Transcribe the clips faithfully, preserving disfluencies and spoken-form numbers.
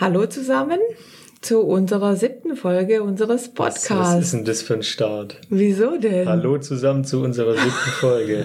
Hallo zusammen zu unserer siebten Folge unseres Podcasts. Was, was ist denn das für ein Start? Wieso denn? Hallo zusammen zu unserer siebten Folge.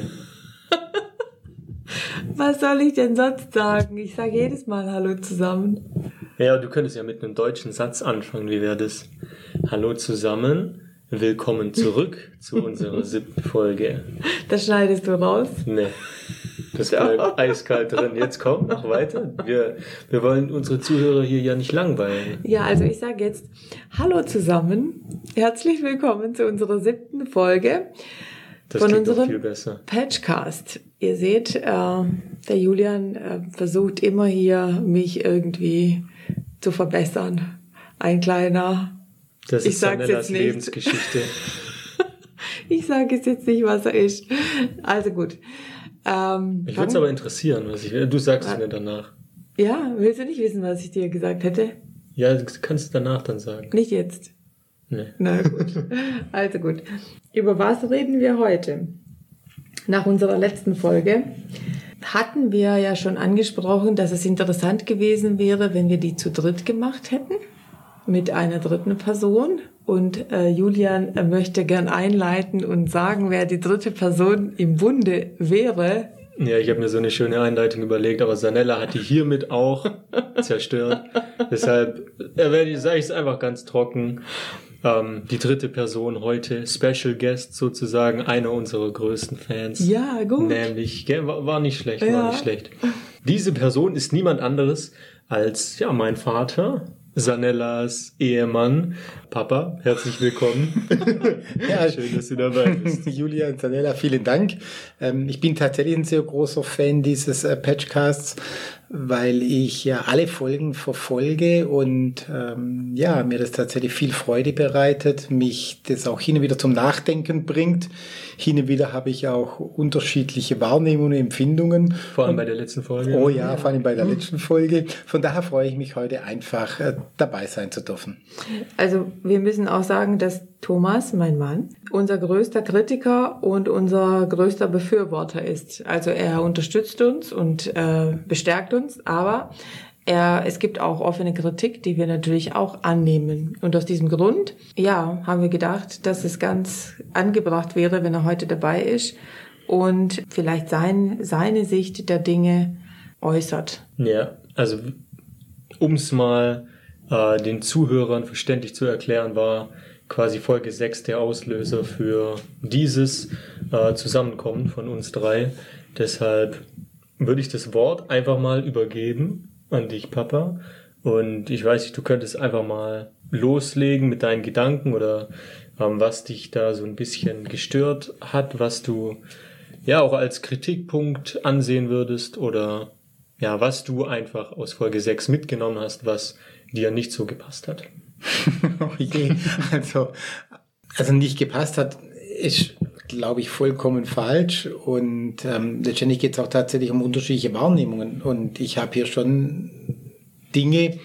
Was soll ich denn sonst sagen? Ich sage jedes Mal Hallo zusammen. Ja, du könntest ja mit einem deutschen Satz anfangen. Wie wäre das? Hallo zusammen, willkommen zurück zu unserer siebten Folge. Das schneidest du raus? Nee, das bleibt eiskalt drin. Jetzt kommt noch weiter. Wir, wir wollen unsere Zuhörer hier ja nicht langweilen. Ja, also ich sage jetzt Hallo zusammen. Herzlich willkommen zu unserer siebten Folge. Das von klingt unserem viel besser. Patchcast. Ihr seht, äh, der Julian äh, versucht immer hier, mich irgendwie zu verbessern. Ein kleiner... Das ich ist sag's Sanellas jetzt nicht. Lebensgeschichte. Ich sage es jetzt nicht, was er ist. Also gut. Ähm, Mich würde es aber interessieren, was ich will. Du sagst es mir danach. Ja, willst du nicht wissen, was ich dir gesagt hätte? Ja, du kannst du danach dann sagen. Nicht jetzt. Nee. Na gut. Also gut. Über was reden wir heute? Nach unserer letzten Folge hatten wir ja schon angesprochen, dass es interessant gewesen wäre, wenn wir die zu dritt gemacht hätten. Mit einer dritten Person. Und äh, Julian äh, möchte gern einleiten und sagen, wer die dritte Person im Bunde wäre. Ja, ich habe mir so eine schöne Einleitung überlegt, aber Sanella hat die hiermit auch zerstört. Deshalb äh, sage ich es einfach ganz trocken. Ähm, die dritte Person heute, Special Guest sozusagen, einer unserer größten Fans. Ja, gut. Nämlich, gell, war, war nicht schlecht, ja. war nicht schlecht. Diese Person ist niemand anderes als, ja, mein Vater, Sanellas Ehemann. Papa, herzlich willkommen. Ja, schön, dass du dabei bist. Julian, Sanella, vielen Dank. Ähm, ich bin tatsächlich ein sehr großer Fan dieses äh, Patchcasts, weil ich ja alle Folgen verfolge und ähm, ja, mir das tatsächlich viel Freude bereitet, mich das auch hin und wieder zum Nachdenken bringt. Hin und wieder habe ich auch unterschiedliche Wahrnehmungen und Empfindungen. Vor allem und, bei der letzten Folge. Oh ja, ja, vor allem bei der letzten Folge. Von daher freue ich mich heute einfach äh, dabei sein zu dürfen. Also wir müssen auch sagen, dass Thomas, mein Mann, unser größter Kritiker und unser größter Befürworter ist. Also er unterstützt uns und äh, bestärkt uns, aber er, es gibt auch offene Kritik, die wir natürlich auch annehmen. Und aus diesem Grund, ja, haben wir gedacht, dass es ganz angebracht wäre, wenn er heute dabei ist und vielleicht sein, seine Sicht der Dinge äußert. Ja, also um es mal äh, den Zuhörern verständlich zu erklären, war quasi Folge sechs der Auslöser für dieses äh, Zusammenkommen von uns drei. Deshalb würde ich das Wort einfach mal übergeben an dich, Papa. Und ich weiß nicht, du könntest einfach mal loslegen mit deinen Gedanken oder ähm, was dich da so ein bisschen gestört hat, was du ja auch als Kritikpunkt ansehen würdest oder ja, was du einfach aus Folge sechs mitgenommen hast, was dir nicht so gepasst hat. Okay, also, also nicht gepasst hat, ist, glaube ich, vollkommen falsch. Und ähm, letztendlich geht es auch tatsächlich um unterschiedliche Wahrnehmungen. Und ich habe hier schon Dinge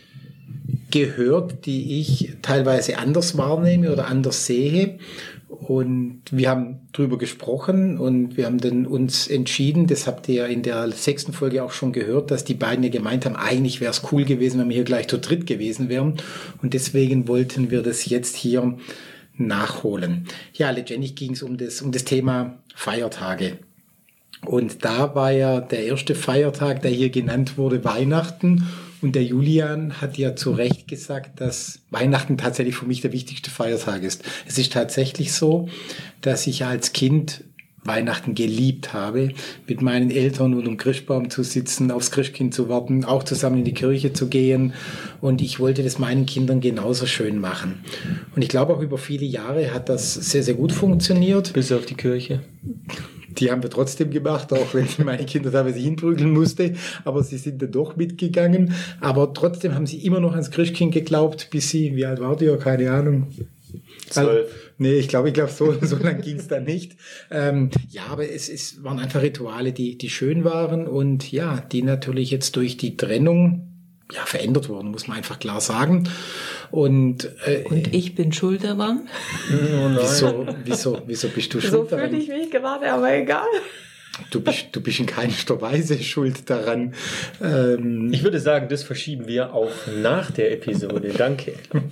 gehört, die ich teilweise anders wahrnehme oder anders sehe. Und wir haben drüber gesprochen und wir haben dann uns entschieden, das habt ihr ja in der sechsten Folge auch schon gehört, dass die beiden ja gemeint haben, eigentlich wäre es cool gewesen, wenn wir hier gleich zu dritt gewesen wären. Und deswegen wollten wir das jetzt hier nachholen. Ja, letztendlich ging es um das, um das Thema Feiertage. Und da war ja der erste Feiertag, der hier genannt wurde, Weihnachten. Und der Julian hat ja zu Recht gesagt, dass Weihnachten tatsächlich für mich der wichtigste Feiertag ist. Es ist tatsächlich so, dass ich als Kind Weihnachten geliebt habe, mit meinen Eltern unter dem Christbaum zu sitzen, aufs Christkind zu warten, auch zusammen in die Kirche zu gehen. Und ich wollte das meinen Kindern genauso schön machen. Und ich glaube auch über viele Jahre hat das sehr, sehr gut funktioniert. Bis auf die Kirche. Die haben wir trotzdem gemacht, auch wenn ich meine Kinder teilweise hinprügeln musste, aber sie sind dann doch mitgegangen. Aber trotzdem haben sie immer noch ans Christkind geglaubt, bis sie, wie alt war die ja, keine Ahnung. Zwölf. Also, nee, ich glaube, ich glaube, so, so lang ging es dann nicht. Ähm, ja, aber es, es waren einfach Rituale, die, die schön waren und ja, die natürlich jetzt durch die Trennung ja, verändert wurden, muss man einfach klar sagen. Und, äh, und ich bin schuld daran. Oh nein. Wieso, wieso, wieso bist du schuld so daran? So fühle ich mich gerade, aber egal. Du bist, du bist in keinster Weise schuld daran. Ähm ich würde sagen, das verschieben wir auch nach der Episode. Danke.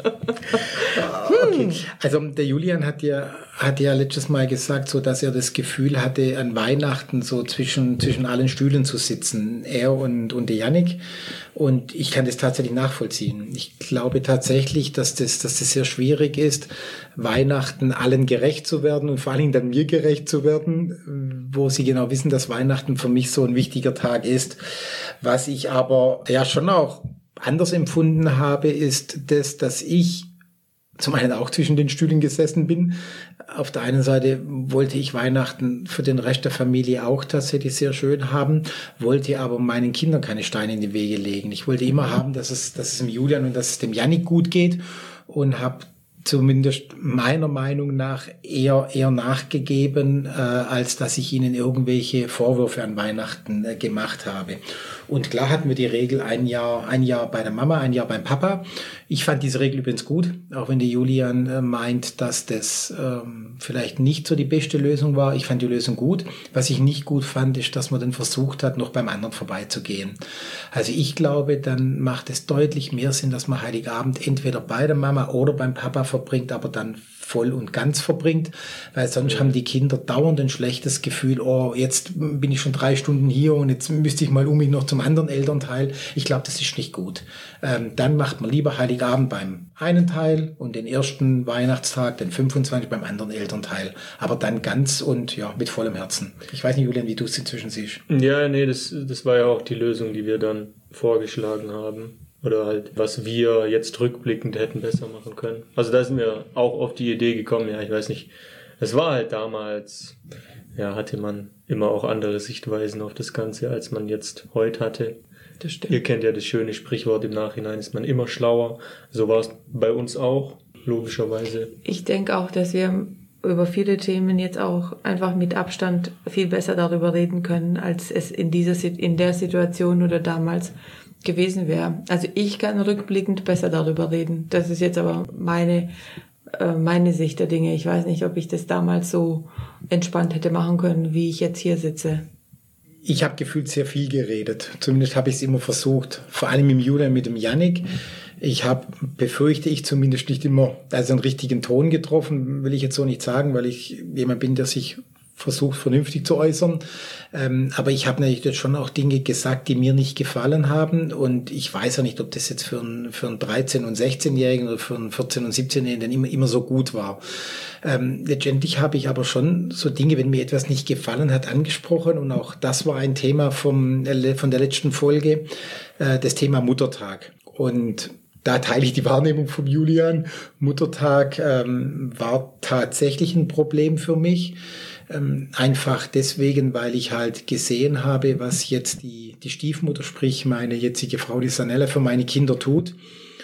Okay. Also der Julian hat ja, hat ja letztes Mal gesagt, so dass er das Gefühl hatte, an Weihnachten so zwischen, zwischen allen Stühlen zu sitzen. Er und, und der Jannik. Und ich kann das tatsächlich nachvollziehen. Ich glaube tatsächlich, dass das, dass das sehr schwierig ist, Weihnachten allen gerecht zu werden und vor allen Dingen dann mir gerecht zu werden, wo sie genau wissen, dass Weihnachten für mich so ein wichtiger Tag ist. Was ich aber ja schon auch anders empfunden habe, ist das, dass ich zum einen auch zwischen den Stühlen gesessen bin. Auf der einen Seite wollte ich Weihnachten für den Rest der Familie auch tatsächlich sehr schön haben, wollte aber meinen Kindern keine Steine in die Wege legen. Ich wollte immer haben, dass es, dass es dem Julian und dass es dem Jannik gut geht und habe zumindest meiner Meinung nach eher eher nachgegeben, äh, als dass ich ihnen irgendwelche Vorwürfe an Weihnachten äh, gemacht habe. Und klar hatten wir die Regel ein Jahr ein Jahr bei der Mama, ein Jahr beim Papa. Ich fand diese Regel übrigens gut, auch wenn der Julian äh, meint, dass das ähm, vielleicht nicht so die beste Lösung war. Ich fand die Lösung gut. Was ich nicht gut fand, ist, dass man dann versucht hat, noch beim anderen vorbeizugehen. Also ich glaube, dann macht es deutlich mehr Sinn, dass man Heiligabend entweder bei der Mama oder beim Papa verbringt, aber dann voll und ganz verbringt, weil sonst ja. haben die Kinder dauernd ein schlechtes Gefühl, oh, jetzt bin ich schon drei Stunden hier und jetzt müsste ich mal um mich noch zum anderen Elternteil. Ich glaube, das ist nicht gut. Ähm, dann macht man lieber Heiligabend beim einen Teil und den ersten Weihnachtstag, den fünfundzwanzigsten beim anderen Elternteil. Aber dann ganz und ja, mit vollem Herzen. Ich weiß nicht, Julian, wie du es inzwischen siehst. Ja, nee, das, das war ja auch die Lösung, die wir dann vorgeschlagen haben. Oder halt, was wir jetzt rückblickend hätten besser machen können. Also da sind wir auch auf die Idee gekommen, ja, ich weiß nicht, es war halt damals, ja, hatte man immer auch andere Sichtweisen auf das Ganze, als man jetzt heute hatte. Das stimmt. Ihr kennt ja das schöne Sprichwort, im Nachhinein ist man immer schlauer. So war es bei uns auch, logischerweise. Ich denke auch, dass wir über viele Themen jetzt auch einfach mit Abstand viel besser darüber reden können, als es in dieser in der Situation oder damals gewesen wäre. Also ich kann rückblickend besser darüber reden. Das ist jetzt aber meine äh, meine Sicht der Dinge. Ich weiß nicht, ob ich das damals so entspannt hätte machen können, wie ich jetzt hier sitze. Ich habe gefühlt sehr viel geredet. Zumindest habe ich es immer versucht. Vor allem im Julian mit dem Jannik. Ich habe, befürchte ich, zumindest nicht immer also einen richtigen Ton getroffen, will ich jetzt so nicht sagen, weil ich jemand bin, der sich versucht, vernünftig zu äußern. Ähm, aber ich habe natürlich jetzt schon auch Dinge gesagt, die mir nicht gefallen haben. Und ich weiß ja nicht, ob das jetzt für einen, für einen dreizehn- und sechzehnjährigen oder für einen vierzehn- und siebzehnjährigen immer, immer so gut war. Ähm, letztendlich habe ich aber schon so Dinge, wenn mir etwas nicht gefallen hat, angesprochen. Und auch das war ein Thema vom, von der letzten Folge, äh, das Thema Muttertag. Und da teile ich die Wahrnehmung vom Julian. Muttertag ähm, war tatsächlich ein Problem für mich. Ähm, einfach deswegen, weil ich halt gesehen habe, was jetzt die, die Stiefmutter, sprich meine jetzige Frau, die Sanella, für meine Kinder tut.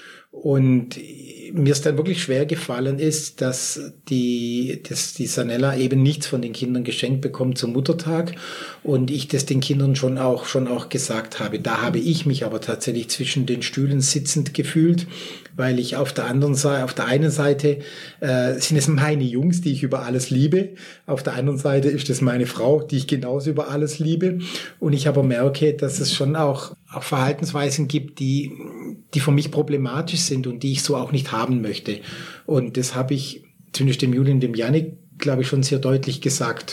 Und mir ist dann wirklich schwer gefallen ist, dass die, dass die Sanella eben nichts von den Kindern geschenkt bekommt zum Muttertag und ich das den Kindern schon auch, schon auch gesagt habe. Da habe ich mich aber tatsächlich zwischen den Stühlen sitzend gefühlt, weil ich auf der anderen Seite, auf der einen Seite äh, sind es meine Jungs, die ich über alles liebe. Auf der anderen Seite ist es meine Frau, die ich genauso über alles liebe. Und ich aber merke, dass es schon auch, auch Verhaltensweisen gibt, die, die für mich problematisch sind und die ich so auch nicht haben möchte. Und das habe ich zumindest dem Julian und dem Jannik, glaube ich, schon sehr deutlich gesagt.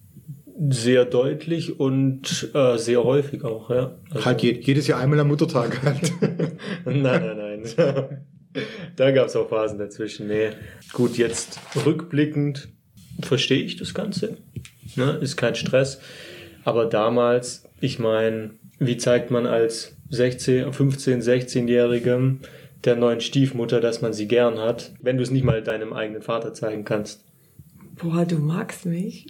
Sehr deutlich und äh, sehr häufig auch, ja. Also halt jedes Jahr einmal am Muttertag halt. nein, nein, nein. Da gab es auch Phasen dazwischen. Nee. Gut, jetzt rückblickend verstehe ich das Ganze. Ne? Ist kein Stress. Aber damals, ich meine, wie zeigt man als sechzehn, fünfzehn-, sechzehnjährigem der neuen Stiefmutter, dass man sie gern hat, wenn du es nicht mal deinem eigenen Vater zeigen kannst? Boah, du magst mich.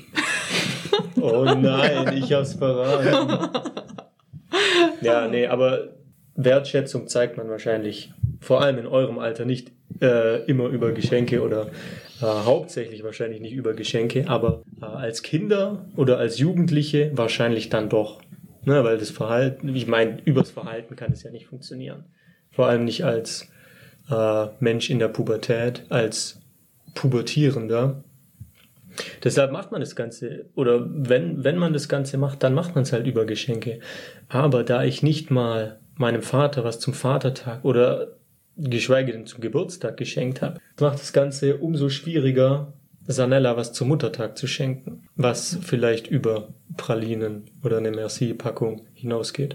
Oh nein, ich hab's verraten. Ja, nee, aber Wertschätzung zeigt man wahrscheinlich, vor allem in eurem Alter, nicht äh, immer über Geschenke oder äh, hauptsächlich wahrscheinlich nicht über Geschenke, aber äh, als Kinder oder als Jugendliche wahrscheinlich dann doch. Ne, weil das Verhalten, ich meine, übers Verhalten kann es ja nicht funktionieren. Vor allem nicht als äh, Mensch in der Pubertät, als Pubertierender. Deshalb macht man das Ganze, oder wenn, wenn man das Ganze macht, dann macht man es halt über Geschenke. Aber da ich nicht mal meinem Vater was zum Vatertag oder geschweige denn zum Geburtstag geschenkt habe, macht das Ganze umso schwieriger, Sanella was zum Muttertag zu schenken, was vielleicht über Pralinen oder eine Merci-Packung hinausgeht.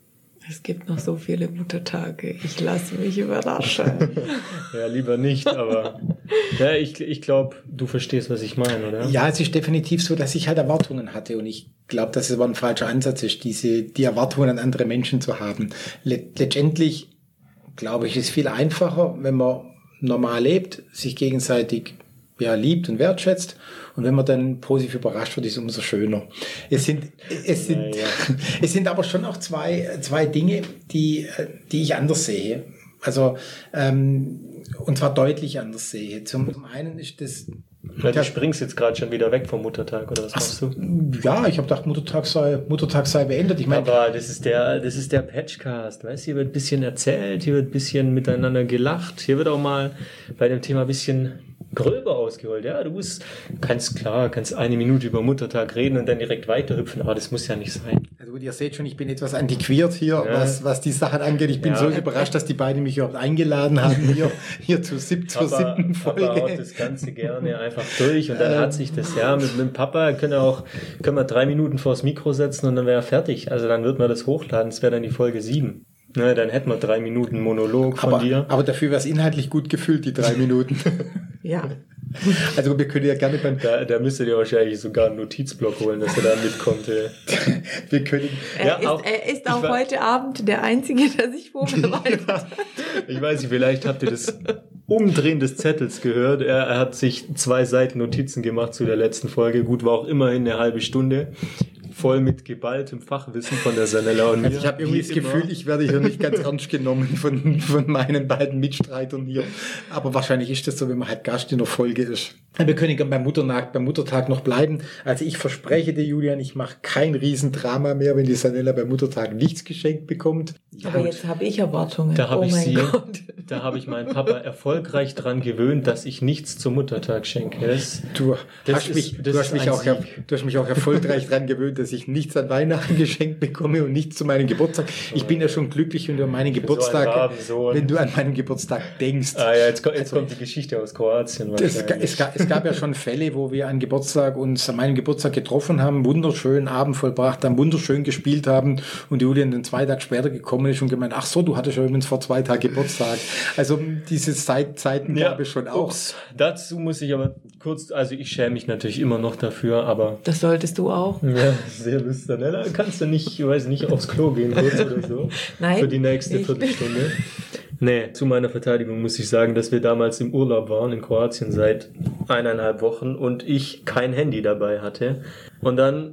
Es gibt noch so viele Muttertage. Ich lasse mich überraschen. Ja, lieber nicht, aber ja, ich, ich glaube, du verstehst, was ich meine, oder? Ja, es ist definitiv so, dass ich halt Erwartungen hatte und ich glaube, dass es aber ein falscher Ansatz ist, diese die Erwartungen an andere Menschen zu haben. Let- letztendlich, glaube ich, ist es viel einfacher, wenn man normal lebt, sich gegenseitig ja, liebt und wertschätzt. Und wenn man dann positiv überrascht wird, ist es umso schöner. Es sind, es sind, Naja. es sind aber schon auch zwei, zwei Dinge, die, die ich anders sehe. Also, ähm, und zwar deutlich anders sehe. Zum, zum einen ist das, Ja, du springst jetzt gerade schon wieder weg vom Muttertag, oder was machst du? ja, ich habe gedacht, Muttertag sei, Muttertag sei beendet. Ich meine, Aber das ist der, das ist der Patchcast, weißt du, hier wird ein bisschen erzählt, hier wird ein bisschen miteinander gelacht, hier wird auch mal bei dem Thema ein bisschen gröber ausgeholt. Ja, du musst, kannst klar, kannst eine Minute über Muttertag reden und dann direkt weiterhüpfen, aber das muss ja nicht sein. also ihr seht schon, ich bin etwas antiquiert hier, Ja. was, was die Sachen angeht. Ich bin Ja. so überrascht, dass die beiden mich überhaupt eingeladen haben, hier, hier zur, sieb, zur Aber, siebten Folge. aber haut das Ganze gerne einfach durch und dann hat sich das, ja, mit, mit dem Papa können wir auch, können wir drei Minuten vors Mikro setzen und dann wäre er fertig. Also dann wird man das hochladen, das wäre dann die Folge sieben. Ne, dann hätten wir drei Minuten Monolog von aber, dir. aber dafür wäre es inhaltlich gut gefüllt, die drei Minuten. Ja. Also wir können ja gerne beim, Da, da müsstet ihr wahrscheinlich sogar einen Notizblock holen, dass er da mitkommt. ey. wir können, Er Ja, ist, auch- er ist ich auch war- heute Abend der Einzige, der sich vorbereitet hat. Ich weiß nicht, vielleicht habt ihr das Umdrehen des Zettels gehört. Er, er hat sich zwei Seiten Notizen gemacht zu der letzten Folge. Gut, war auch immerhin eine halbe Stunde. Voll mit geballtem Fachwissen von der Sanella und mir. also ich habe irgendwie Wie das immer. Gefühl, ich werde hier nicht ganz ernst genommen von, von meinen beiden Mitstreitern hier. Aber wahrscheinlich ist das so, wenn man halt Gast in der Folge ist. Wir können gerne beim Muttertag, beim Muttertag noch bleiben. Also ich verspreche dir, Julian, ich mache kein Riesendrama mehr, wenn die Sanella beim Muttertag nichts geschenkt bekommt. Aber jetzt habe ich Erwartungen. Da habe oh ich mein sie, Gott. da habe ich meinen Papa erfolgreich dran gewöhnt, dass ich nichts zum Muttertag schenke. Das, Du Das hast ist- mich, das du hast ist mich ein auch, er, Sieg. du hast mich auch erfolgreich dran gewöhnt, dass ich nichts an Weihnachten geschenkt bekomme und nichts zu meinem Geburtstag. Ich bin ja schon glücklich, wenn du an meinen Geburtstag, Rabensohn. wenn du an meinen Geburtstag denkst. ah ja, jetzt, kommt- jetzt kommt die Geschichte aus Kroatien. Es, ga- wahrscheinlich. es, ga- es gab ja schon Fälle, wo wir an Geburtstag uns an meinem Geburtstag getroffen haben, wunderschönen Abend vollbracht haben, wunderschön gespielt haben und Julian dann zwei Tage später gekommen ist und gemeint, ach so, du hattest ja übrigens vor zwei Tagen Geburtstag. Also diese Zeit, Zeiten Ja, gab es schon auch. ups. Dazu muss ich aber kurz, also ich schäme mich natürlich immer noch dafür, aber Das solltest du auch. ja, sehr Sanella, kannst du nicht, ich weiß nicht, aufs Klo gehen kurz oder so? Nein, Für die nächste ich- Viertelstunde. Nee, zu meiner Verteidigung muss ich sagen, dass wir damals im Urlaub waren in Kroatien seit eineinhalb Wochen und ich kein Handy dabei hatte. Und dann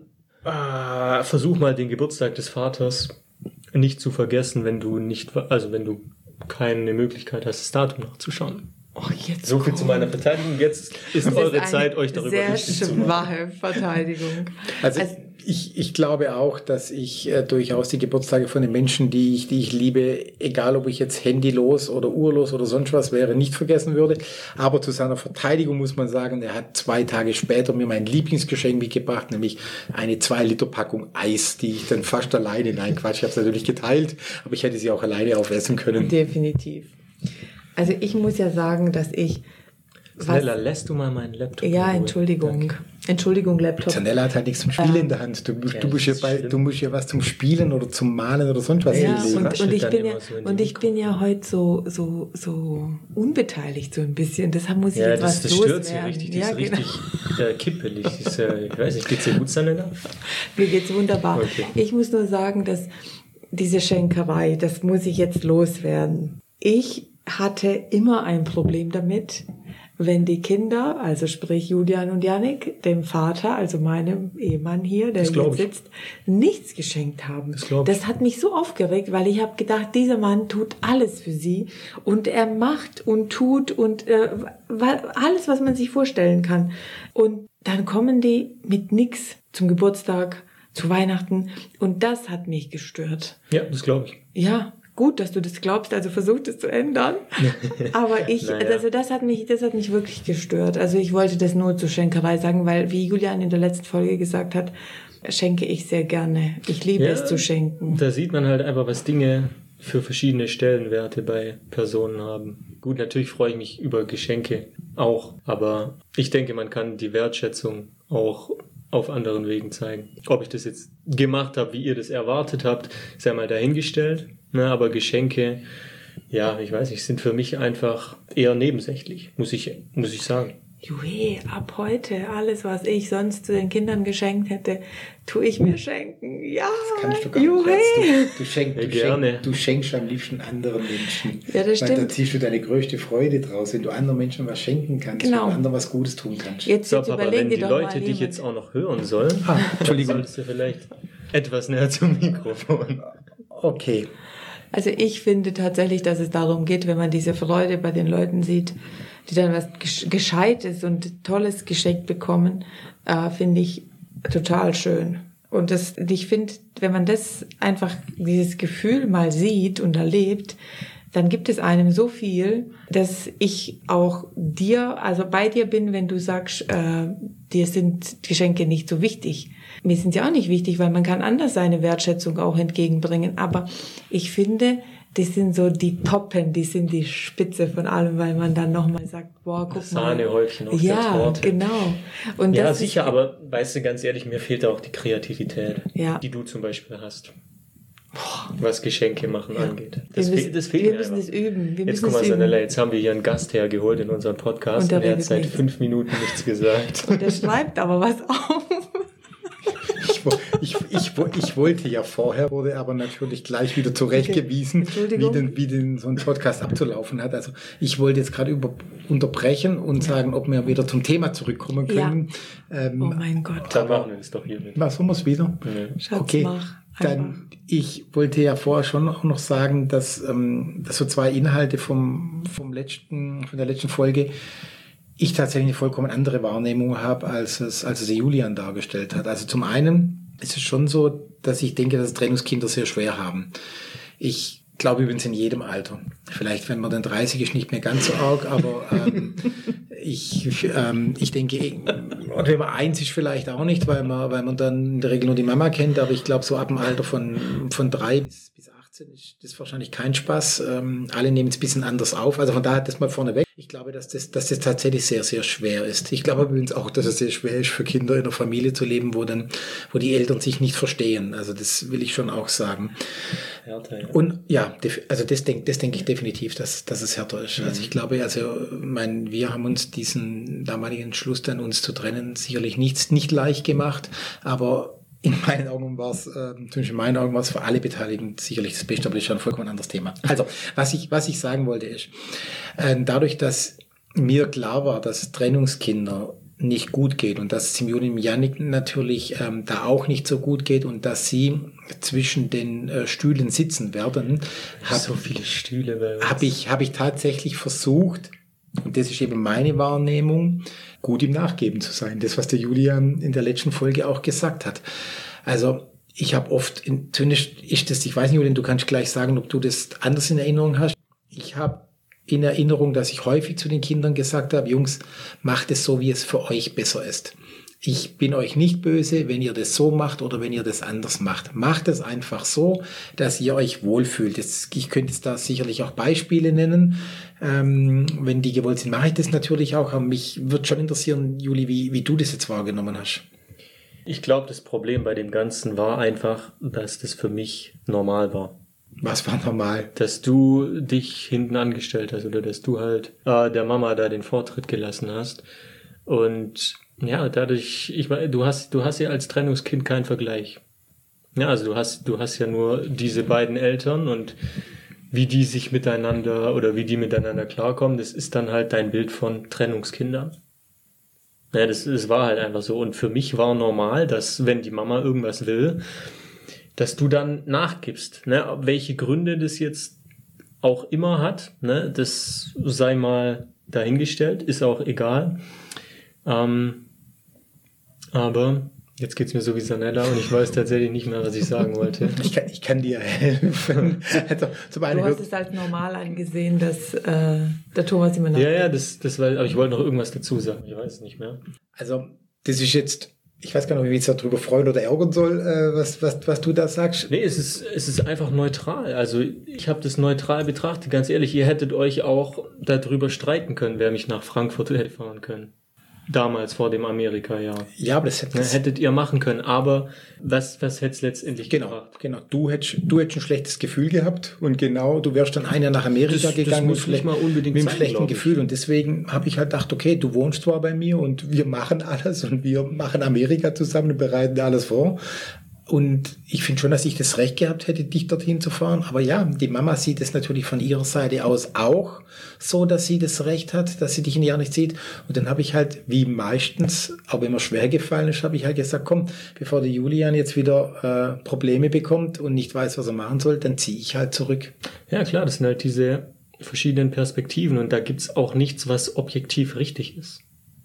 ah, versuch mal den Geburtstag des Vaters nicht zu vergessen, wenn du nicht, also wenn du keine Möglichkeit hast, das Datum nachzuschauen. Oh, jetzt So viel komm. zu meiner Verteidigung. Jetzt ist Das ist eure eine Zeit, euch darüber sehr wichtig zu machen. schwache Verteidigung. Also, Also- ich, ich glaube auch, dass ich äh, durchaus die Geburtstage von den Menschen, die ich, die ich liebe, egal ob ich jetzt handylos oder uhrlos oder sonst was wäre, nicht vergessen würde. Aber zu seiner Verteidigung muss man sagen, er hat zwei Tage später mir mein Lieblingsgeschenk mitgebracht, nämlich eine zwei Liter Packung Eis, die ich dann fast alleine, nein Quatsch, ich habe es natürlich geteilt, aber ich hätte sie auch alleine aufessen können. Definitiv. Also ich muss ja sagen, dass ich... Sanella, lässt du mal meinen Laptop? Ja, in Ruhe? Entschuldigung. Danke. Entschuldigung, Laptop. Zanella hat halt nichts zum Spielen in der Hand. Du, du, musst ja das ist bei, schlimm. du musst ja was zum Spielen oder zum Malen oder sonst was Ja, hinlegen. und, raschelt und ich dann bin ja immer so in die und ich bin ja heute so so so unbeteiligt so ein bisschen. Deshalb muss ich Ja, jetzt das, was das stört sie loswerden. richtig. Die Ja, ist genau. richtig äh, kippelig. Die ist, äh, ich weiß nicht, geht's dir gut, Sanella? Mir geht's wunderbar. Okay. Ich muss nur sagen, dass diese Schenkerei, das muss ich jetzt loswerden. Ich hatte immer ein Problem damit, wenn die Kinder, also sprich Julian und Jannik, dem Vater, also meinem Ehemann hier, der Das glaub jetzt ich. sitzt, nichts geschenkt haben. Das glaub ich. Das hat mich so aufgeregt, weil ich habe gedacht, dieser Mann tut alles für sie und er macht und tut und äh, wa- alles, was man sich vorstellen kann. Und dann kommen die mit nix zum Geburtstag, zu Weihnachten und das hat mich gestört. Ja, das glaube ich. Ja, gut, dass du das glaubst, also versuch das zu ändern. Aber ich, naja. also das hat mich, das hat mich wirklich gestört. Also ich wollte das nur zur Schenkerei sagen, weil, wie Julian in der letzten Folge gesagt hat, schenke ich sehr gerne. Ich liebe ja, es zu schenken. Da sieht man halt einfach, was Dinge für verschiedene Stellenwerte bei Personen haben. Gut, natürlich freue ich mich über Geschenke auch, aber ich denke, man kann die Wertschätzung auch auf anderen Wegen zeigen. Ob ich das jetzt gemacht habe, wie ihr das erwartet habt, sei mal dahingestellt. Ne, aber Geschenke, ja, ich weiß nicht, sind für mich einfach eher nebensächlich, muss ich, muss ich sagen. Juhe, ab heute, alles, was ich sonst zu den Kindern geschenkt hätte, tue ich mir schenken. Ja, das kannst du gar nicht. Du, du, schenk, du, ja, schenk, du schenkst am liebsten anderen Menschen. Ja, das stimmt. Weil da ziehst du deine größte Freude draus, wenn du anderen Menschen was schenken kannst, genau. wenn du anderen was Gutes tun kannst. Jetzt, so, jetzt Papa, überleg wenn dir die doch Leute mal dich jetzt auch noch hören sollen, ah, Entschuldigung, solltest du vielleicht etwas näher zum Mikrofon. Okay. Also ich finde tatsächlich, dass es darum geht, wenn man diese Freude bei den Leuten sieht, die dann was Gescheites und Tolles geschenkt bekommen, äh, finde ich total schön. Und das, ich finde, wenn man das einfach, dieses Gefühl mal sieht und erlebt, dann gibt es einem so viel, dass ich auch dir, also bei dir bin, wenn du sagst, äh, dir sind Geschenke nicht so wichtig. Mir sind sie auch nicht wichtig, weil man kann anders seine Wertschätzung auch entgegenbringen. Aber ich finde, das sind so die Toppen, die sind die Spitze von allem, weil man dann nochmal sagt, boah, guck mal. Sahnehäubchen auf ja, der Torte. Genau. Und ja, das sicher, ist, aber weißt du, ganz ehrlich, mir fehlt auch die Kreativität, ja. die du zum Beispiel hast. Was Geschenke machen ja. angeht. Das, wir fe- das fehlt wir mir müssen einfach. Das üben. Wir jetzt müssen guck mal, üben. Sanella, jetzt haben wir hier einen Gast hergeholt in unseren Podcast und, und er hat seit nichts. fünf Minuten nichts gesagt. Und er schreibt aber was auf. Ich, ich, ich wollte ja vorher, wurde aber natürlich gleich wieder zurechtgewiesen, okay. wie, denn, wie denn so ein Podcast abzulaufen hat. Also ich wollte jetzt gerade über, unterbrechen und ja. sagen, ob wir wieder zum Thema zurückkommen können. Ja. Ähm, oh mein Gott. Dann machen wir es doch hier mit. Was, wollen wir es wieder? Ja. Schatz, okay, mach. dann, ich wollte ja vorher schon auch noch sagen, dass, ähm, dass so zwei Inhalte vom, vom letzten, von der letzten Folge ich tatsächlich eine vollkommen andere Wahrnehmung habe, als es, als es der Julian dargestellt hat. Also zum einen ist es schon so, dass ich denke, dass Trennungskinder sehr schwer haben. Ich glaube übrigens in jedem Alter. Vielleicht, wenn man dann dreißig ist, nicht mehr ganz so arg, aber ähm, ich, ähm, ich denke, oder wenn man eins ist, vielleicht auch nicht, weil man, weil man dann in der Regel nur die Mama kennt, aber ich glaube, so ab dem Alter von, von drei bis, bis achtzehn ist das wahrscheinlich kein Spaß. Ähm, alle nehmen es ein bisschen anders auf. Also von daher das mal vorneweg. Ich glaube, dass das, dass das tatsächlich sehr, sehr schwer ist. Ich glaube übrigens auch, dass es sehr schwer ist, für Kinder in einer Familie zu leben, wo dann, wo die Eltern sich nicht verstehen. Also das will ich schon auch sagen. Härter, ja. Und ja, also das denke das denk ich definitiv, dass, dass es härter ist. Mhm. Also ich glaube, also, mein, wir haben uns diesen damaligen Entschluss dann uns zu trennen sicherlich nicht, nicht leicht gemacht, aber in meinen Augen war es, äh, zumindest in meinen Augen war es für alle Beteiligten sicherlich das Beste, aber das ist schon ein vollkommen anderes Thema. Also, was ich, was ich sagen wollte ist, äh, dadurch, dass mir klar war, dass Trennungskinder nicht gut geht und dass es dem Juni und Jannik natürlich ähm, da auch nicht so gut geht und dass sie zwischen den äh, Stühlen sitzen werden, hab, so viele Stühle habe ich, hab ich tatsächlich versucht, und das ist eben meine Wahrnehmung, gut im Nachgeben zu sein. Das, was der Julian in der letzten Folge auch gesagt hat. Also ich habe oft, zumindest ist das, ich weiß nicht, Julian, du kannst gleich sagen, ob du das anders in Erinnerung hast. Ich habe in Erinnerung, dass ich häufig zu den Kindern gesagt habe, Jungs, macht es so, wie es für euch besser ist. Ich bin euch nicht böse, wenn ihr das so macht oder wenn ihr das anders macht. Macht es einfach so, dass ihr euch wohlfühlt. Jetzt, ich könnte jetzt da sicherlich auch Beispiele nennen. Ähm, wenn die gewollt sind, mache ich das natürlich auch. Aber mich würde schon interessieren, Juli, wie, wie du das jetzt wahrgenommen hast. Ich glaube, das Problem bei dem Ganzen war einfach, dass das für mich normal war. Was war normal? Dass du dich hinten angestellt hast oder dass du halt äh, der Mama da den Vortritt gelassen hast. Und ja, dadurch, ich meine, du hast, du hast ja als Trennungskind keinen Vergleich. Ja, also du hast, du hast ja nur diese beiden Eltern und wie die sich miteinander oder wie die miteinander klarkommen, das ist dann halt dein Bild von Trennungskindern. Ja, das, das war halt einfach so. Und für mich war normal, dass wenn die Mama irgendwas will, dass du dann nachgibst. Ne? Welche Gründe das jetzt auch immer hat, ne? Das sei mal dahingestellt, ist auch egal. Ähm, aber Jetzt geht's mir so wie Sanella und ich weiß tatsächlich nicht mehr, was ich sagen wollte. Ich kann, ich kann dir helfen. Also, zum einen du hast es als normal angesehen, dass äh, der Thomas immer nach. Ja, ja, das, das war, aber ich wollte noch irgendwas dazu sagen. Ich weiß es nicht mehr. Also, das ist jetzt, ich weiß gar nicht, wie ich mich darüber freuen oder ärgern soll, äh, was, was, was du da sagst. Nee, es ist, es ist einfach neutral. Also, ich habe das neutral betrachtet. Ganz ehrlich, ihr hättet euch auch darüber streiten können, wer mich nach Frankfurt hätte fahren können. Damals, vor dem Amerika-Jahr. Ja, aber das hätte ja, hättet ihr machen können. Aber was, was hätte es letztendlich genau, gebracht? Genau, du hättest, du hättest ein schlechtes Gefühl gehabt und genau, du wärst dann ein Jahr nach Amerika das, gegangen das muss nicht mal unbedingt mit einem sein, schlechten Gefühl. Und deswegen habe ich halt gedacht, okay, du wohnst zwar bei mir und wir machen alles und wir machen Amerika zusammen und bereiten alles vor. Und ich finde schon, dass ich das Recht gehabt hätte, dich dorthin zu fahren. Aber ja, die Mama sieht es natürlich von ihrer Seite aus auch so, dass sie das Recht hat, dass sie dich ein Jahr nicht sieht. Und dann habe ich halt, wie meistens, auch immer schwer gefallen ist, habe ich halt gesagt, komm, bevor der Julian jetzt wieder äh, Probleme bekommt und nicht weiß, was er machen soll, dann ziehe ich halt zurück. Ja klar, das sind halt diese verschiedenen Perspektiven und da gibt's auch nichts, was objektiv richtig ist.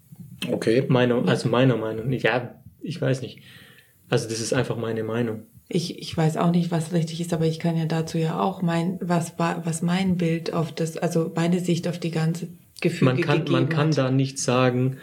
Okay. Meine, also meiner Meinung. Ja, ich weiß nicht. Also das ist einfach meine Meinung. Ich, ich weiß auch nicht, was richtig ist, aber ich kann ja dazu ja auch mein, was, was mein Bild auf das, also meine Sicht auf die ganze Gefühle man kann, gegeben man kann hat. da nicht sagen,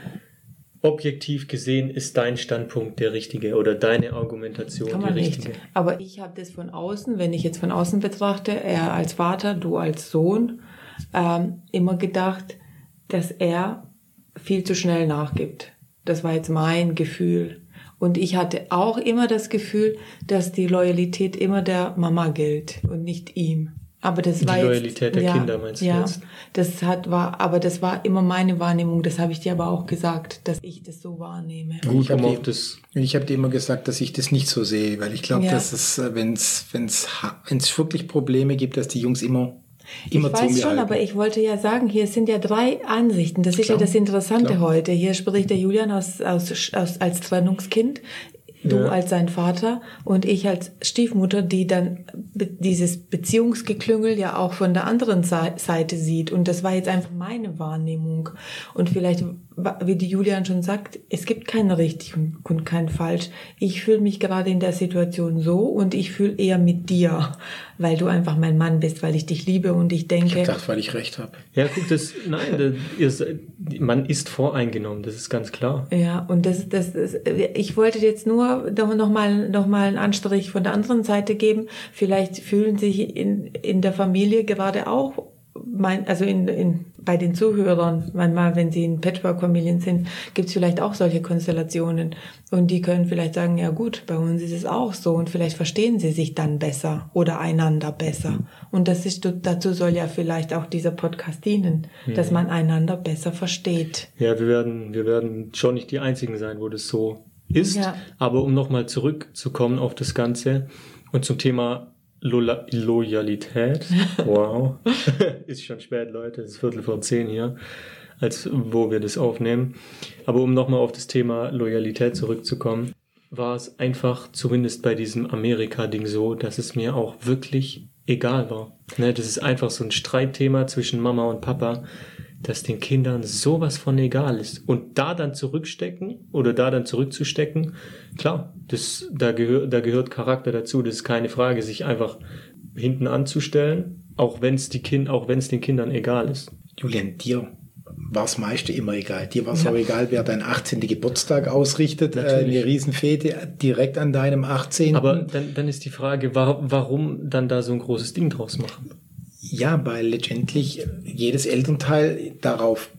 objektiv gesehen ist dein Standpunkt der richtige oder deine Argumentation kann man die nicht. richtige. Aber ich habe das von außen, wenn ich jetzt von außen betrachte, er als Vater, du als Sohn, ähm, immer gedacht, dass er viel zu schnell nachgibt. Das war jetzt mein Gefühl. Und ich hatte auch immer das Gefühl, dass die Loyalität immer der Mama gilt und nicht ihm. Aber das Die war Loyalität jetzt, der ja, Kinder meinst du ja, jetzt? das hat war, aber das war immer meine Wahrnehmung. Das habe ich dir aber auch gesagt, dass ich das so wahrnehme. Gut, ich habe um dir, auf das ich hab dir immer gesagt, dass ich das nicht so sehe, weil ich glaube, Ja. dass es, wenn es wenn es wirklich Probleme gibt, dass die Jungs immer immer ich zu weiß mir schon, halten. aber ich wollte ja sagen, hier sind ja drei Ansichten. Das ist Klar, ja das Interessante klar. heute. Hier spricht der Julian aus, aus, aus, als Trennungskind, du Ja. als sein Vater und ich als Stiefmutter, die dann be- dieses Beziehungsgeklüngel ja auch von der anderen Sa- Seite sieht. Und das war jetzt einfach meine Wahrnehmung. Und vielleicht, wa- wie die Julian schon sagt, es gibt kein richtig und, und kein falsch. Ich fühle mich gerade in der Situation so und ich fühle eher mit dir, weil du einfach mein Mann bist, weil ich dich liebe und ich denke... Ich dachte, weil ich recht habe. Ja, guck, das, nein, das, ihr, seid- man ist voreingenommen, das ist ganz klar. Ja, und das, das, das, ich wollte jetzt nur noch, noch mal, noch mal einen Anstrich von der anderen Seite geben. Vielleicht fühlen sich in, in der Familie gerade auch, mein, also in, in, bei den Zuhörern, manchmal, wenn sie in Patchwork-Familien sind, gibt es vielleicht auch solche Konstellationen. Und die können vielleicht sagen, ja gut, bei uns ist es auch so. Und vielleicht verstehen sie sich dann besser oder einander besser. Und das ist, dazu soll ja vielleicht auch dieser Podcast dienen, Mhm. dass man einander besser versteht. Ja, wir werden, wir werden schon nicht die Einzigen sein, wo das so ist. Ja. Aber um nochmal zurückzukommen auf das Ganze und zum Thema Lola- Loyalität. Wow. Ist schon spät, Leute. Es ist Viertel vor zehn hier, als wo wir das aufnehmen. Aber um nochmal auf das Thema Loyalität zurückzukommen, war es einfach, zumindest bei diesem Amerika-Ding so, dass es mir auch wirklich egal war. Ne, das ist einfach so ein Streitthema zwischen Mama und Papa, dass den Kindern sowas von egal ist. Und da dann zurückstecken oder da dann zurückzustecken, klar, das, da, gehör, da gehört Charakter dazu. Das ist keine Frage, sich einfach hinten anzustellen, auch wenn es die Kind, auch wenn es den Kindern egal ist. Julian, dir war das meiste immer egal. Dir war es Ja. auch egal, wer deinen achtzehnten Geburtstag ausrichtet, äh, Natürlich. eine Riesenfete direkt an deinem achtzehnten Aber dann, dann ist die Frage, warum, warum dann da so ein großes Ding draus machen? Ja, weil letztendlich jedes Elternteil darauf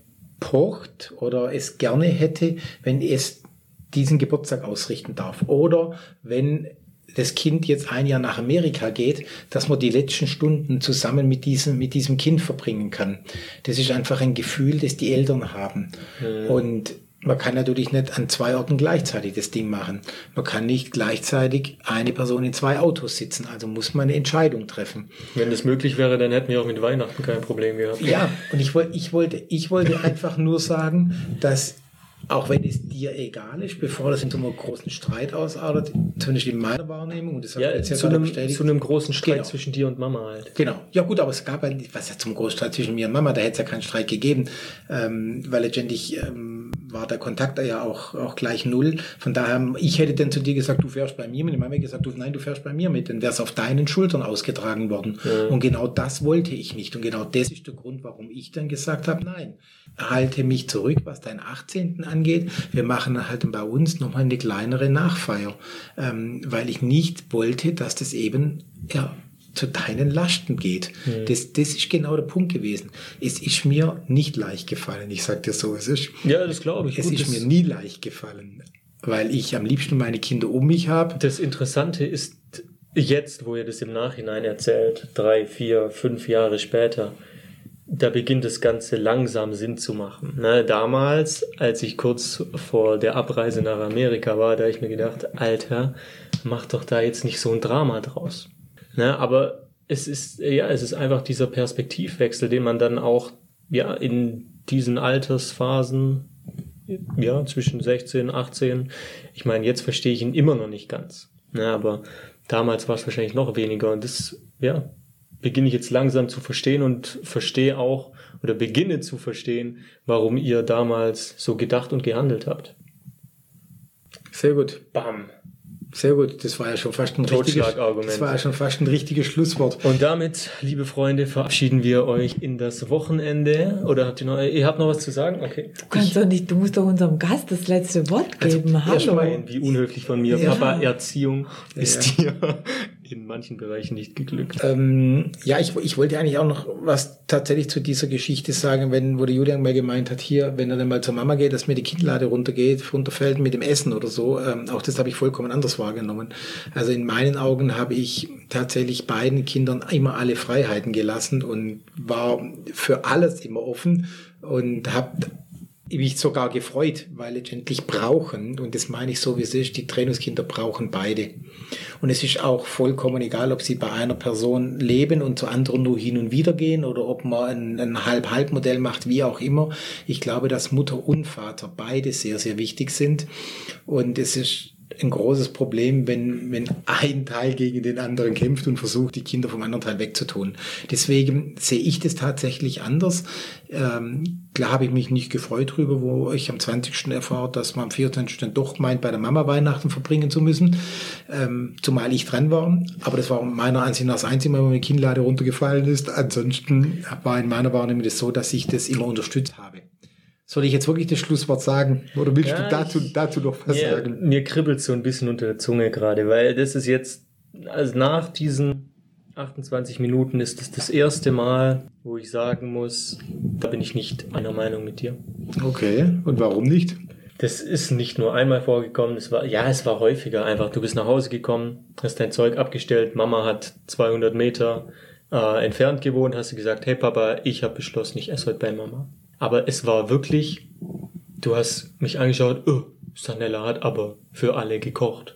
pocht oder es gerne hätte, wenn es diesen Geburtstag ausrichten darf. Oder wenn das Kind jetzt ein Jahr nach Amerika geht, dass man die letzten Stunden zusammen mit diesem, mit diesem Kind verbringen kann. Das ist einfach ein Gefühl, das die Eltern haben. Mhm. Und man kann natürlich nicht an zwei Orten gleichzeitig das Ding machen. Man kann nicht gleichzeitig eine Person in zwei Autos sitzen. Also muss man eine Entscheidung treffen. Wenn das möglich wäre, dann hätten wir auch mit Weihnachten kein Problem gehabt. Ja, und ich wollte, ich wollte, ich wollte einfach nur sagen, dass auch wenn es dir egal ist, bevor das in so einem großen Streit ausartet, zumindest in meiner Wahrnehmung, und das habe Ja, ich jetzt ja zu gerade einem, bestätigt. zu einem großen Streit Genau. zwischen dir und Mama halt. Genau. Ja gut, aber es gab ein, was ja zum großen Streit zwischen mir und Mama, da hätte es ja keinen Streit gegeben, ähm, weil letztendlich ähm, war der Kontakt ja auch, auch gleich null. Von daher, ich hätte dann zu dir gesagt, du fährst bei mir mit. Die Mama hat gesagt, du, nein, du fährst bei mir mit. Dann wäre es auf deinen Schultern ausgetragen worden. Ja. Und genau das wollte ich nicht. Und genau das ist der Grund, warum ich dann gesagt habe, nein, halte mich zurück, was deinen achtzehnten angeht. Wir machen halt bei uns nochmal eine kleinere Nachfeier, ähm, weil ich nicht wollte, dass das eben ja, zu deinen Lasten geht. Mhm. Das, das ist genau der Punkt gewesen. Es ist mir nicht leicht gefallen. Ich sag dir so, es ist. Ja, das glaube ich. Es Gut, ist mir nie leicht gefallen, weil ich am liebsten meine Kinder um mich habe. Das Interessante ist jetzt, wo ihr das im Nachhinein erzählt, drei, vier, fünf Jahre später, da beginnt das Ganze langsam Sinn zu machen. Ne, damals, als ich kurz vor der Abreise nach Amerika war, da habe ich mir gedacht, Alter, mach doch da jetzt nicht so ein Drama draus. Ne, aber es ist, ja, es ist einfach dieser Perspektivwechsel, den man dann auch, ja, in diesen Altersphasen, ja, zwischen sechzehn, achtzehn, ich meine, jetzt verstehe ich ihn immer noch nicht ganz. Ne, aber damals war es wahrscheinlich noch weniger und das, ja, beginne ich jetzt langsam zu verstehen und verstehe auch oder beginne zu verstehen, warum ihr damals so gedacht und gehandelt habt. Sehr gut. Bam. Sehr gut, das war ja schon fast ein richtiges, das war ja schon fast ein richtiges Schlusswort. Und damit, liebe Freunde, verabschieden wir euch in das Wochenende. Oder habt ihr noch, ihr habt noch was zu sagen? Okay. Du kannst doch nicht, du musst doch unserem Gast das letzte Wort geben. Also, Hallo. Wie unhöflich von mir. Ja. Papa, Erziehung ja. ist dir in manchen Bereichen nicht geglückt. Ähm, ja, ich, ich wollte eigentlich auch noch was tatsächlich zu dieser Geschichte sagen, wenn, wo der Julian mal gemeint hat, hier, wenn er dann mal zur Mama geht, dass mir die Kinnlade runtergeht, runterfällt mit dem Essen oder so. Ähm, auch das habe ich vollkommen anders wahrgenommen. Also in meinen Augen habe ich tatsächlich beiden Kindern immer alle Freiheiten gelassen und war für alles immer offen und habe mich sogar gefreut, weil letztendlich brauchen, und das meine ich so, wie es ist, die Trainingskinder brauchen beide. Und es ist auch vollkommen egal, ob sie bei einer Person leben und zu anderen nur hin und wieder gehen oder ob man ein, ein Halb-Halb-Modell macht, wie auch immer. Ich glaube, dass Mutter und Vater beide sehr, sehr wichtig sind. Und es ist ein großes Problem, wenn, wenn ein Teil gegen den anderen kämpft und versucht, die Kinder vom anderen Teil wegzutun. Deswegen sehe ich das tatsächlich anders. Ähm, klar habe ich mich nicht gefreut drüber, wo ich am zwanzigsten erfahre, dass man am vierundzwanzigsten doch meint, bei der Mama Weihnachten verbringen zu müssen, ähm, zumal ich dran war. Aber das war meiner Ansicht nach das einzige Mal, wo meine Kinnlade runtergefallen ist. Ansonsten war in meiner Wahrnehmung das so, dass ich das immer unterstützt habe. Soll ich jetzt wirklich das Schlusswort sagen? Oder willst ja, du dazu, ich, dazu noch was mir, sagen? Mir kribbelt so ein bisschen unter der Zunge gerade, weil das ist jetzt, also nach diesen achtundzwanzig Minuten ist das das erste Mal, wo ich sagen muss, da bin ich nicht einer Meinung mit dir. Okay, und warum nicht? Das ist nicht nur einmal vorgekommen, es war, ja, es war häufiger einfach. Du bist nach Hause gekommen, hast dein Zeug abgestellt, Mama hat zweihundert Meter äh, entfernt gewohnt, hast du gesagt, hey Papa, ich habe beschlossen, ich esse heute bei Mama. Aber es war wirklich, du hast mich angeschaut, oh, Sanella hat aber für alle gekocht.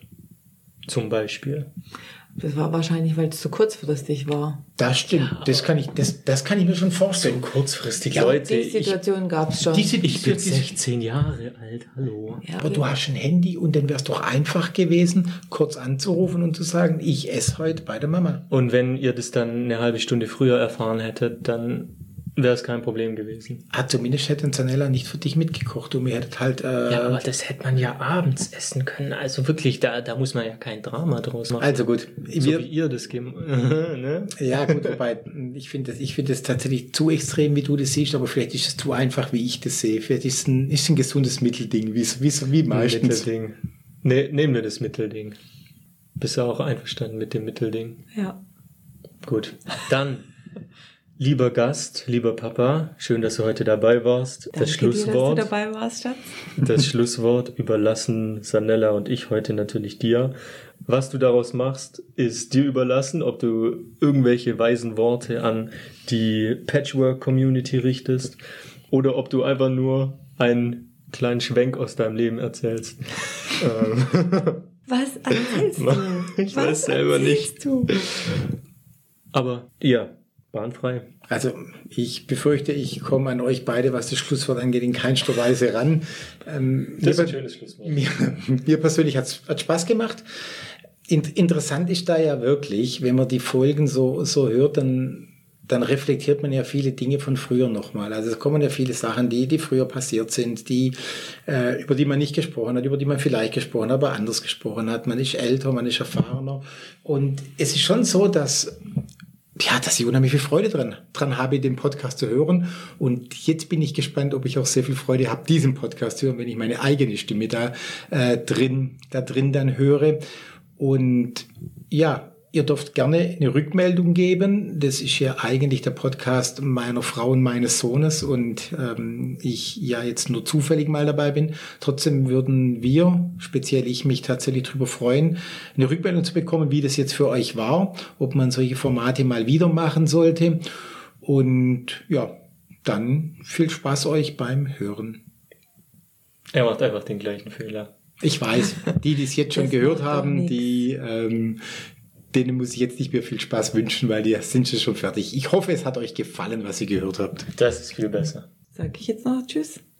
Zum Beispiel. Das war wahrscheinlich, weil es zu kurzfristig war. Das stimmt. Ja, das kann ich, das, das kann ich mir schon vorstellen. So kurzfristig, ja, Leute. Die Situation gab es schon. Diese, ich bin sechzehn Jahre alt, hallo. Ja, aber du hast ein Handy und dann wäre es doch einfach gewesen, kurz anzurufen und zu sagen, ich esse heute bei der Mama. Und wenn ihr das dann eine halbe Stunde früher erfahren hättet, dann wäre es kein Problem gewesen. Ah, zumindest hätte Zanella nicht für dich mitgekocht und mir hättet halt... Äh ja, aber das hätte man ja abends essen können. Also wirklich, da, da muss man ja kein Drama draus machen. Also gut. So wir, wie ihr das gemacht ne? Ja gut, wobei ich finde das, ich finde das tatsächlich zu extrem, wie du das siehst, aber vielleicht ist es zu einfach, wie ich das sehe. Vielleicht ist es ein, ist ein gesundes Mittelding, wie, wie, wie meistens. Mittelding. Ne, nehmen wir das Mittelding. Bist du auch einverstanden mit dem Mittelding? Ja. Gut, dann... Lieber Gast, lieber Papa, schön, dass du heute dabei warst. Danke das Schlusswort, dir, dass du dabei warst, Schatz. Das Schlusswort überlassen Sanella und ich heute natürlich dir. Was du daraus machst, ist dir überlassen, ob du irgendwelche weisen Worte an die Patchwork-Community richtest oder ob du einfach nur einen kleinen Schwenk aus deinem Leben erzählst. Was erzählst du? Ich weiß Was selber nicht. Du? Aber ja. Bahnfrei. Also ich befürchte, ich komme an euch beide, was das Schlusswort angeht, in keinster Weise ran. Ähm, das ist ein schönes Schlusswort. Mir, mir persönlich hat es Spaß gemacht. In, interessant ist da ja wirklich, wenn man die Folgen so, so hört, dann dann reflektiert man ja viele Dinge von früher nochmal. Also es kommen ja viele Sachen, die, die früher passiert sind, die, äh, über die man nicht gesprochen hat, über die man vielleicht gesprochen hat, aber anders gesprochen hat. Man ist älter, man ist erfahrener. Und es ist schon so, dass, ja, dass ich unheimlich viel Freude dran, dran habe, den Podcast zu hören. Und jetzt bin ich gespannt, ob ich auch sehr viel Freude habe, diesen Podcast zu hören, wenn ich meine eigene Stimme da, äh, drin, da drin dann höre. Und ja, ihr dürft gerne eine Rückmeldung geben. Das ist ja eigentlich der Podcast meiner Frau und meines Sohnes und ähm, ich ja jetzt nur zufällig mal dabei bin. Trotzdem würden wir, speziell ich, mich tatsächlich darüber freuen, eine Rückmeldung zu bekommen, wie das jetzt für euch war, ob man solche Formate mal wieder machen sollte. Und ja, dann viel Spaß euch beim Hören. Er macht einfach den gleichen Fehler. Ich weiß, die, die es jetzt schon gehört haben, die... Ähm, denen muss ich jetzt nicht mehr viel Spaß wünschen, weil die sind schon fertig. Ich hoffe, es hat euch gefallen, was ihr gehört habt. Das ist viel besser. Sag ich jetzt noch Tschüss?